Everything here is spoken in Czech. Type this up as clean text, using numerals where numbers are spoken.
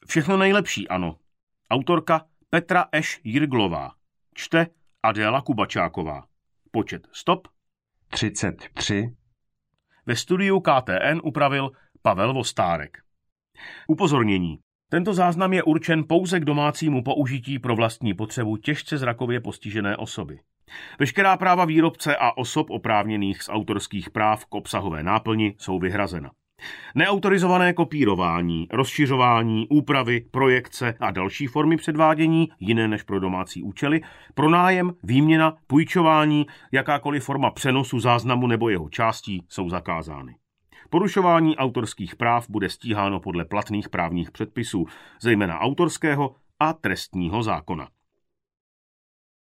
Všechno nejlepší, ano. Autorka Petra Eš Jirglová. Čte Adéla Kubačáková. Počet stop 33. Ve studiu KTN upravil Pavel Vostárek. Upozornění. Tento záznam je určen pouze k domácímu použití pro vlastní potřebu těžce zrakově postižené osoby. Veškerá práva výrobce a osob oprávněných z autorských práv k obsahové náplni jsou vyhrazena. Neautorizované kopírování, rozšiřování, úpravy, projekce a další formy předvádění, jiné než pro domácí účely, pronájem, výměna, půjčování, jakákoliv forma přenosu záznamu nebo jeho částí jsou zakázány. Porušování autorských práv bude stíháno podle platných právních předpisů, zejména autorského a trestního zákona.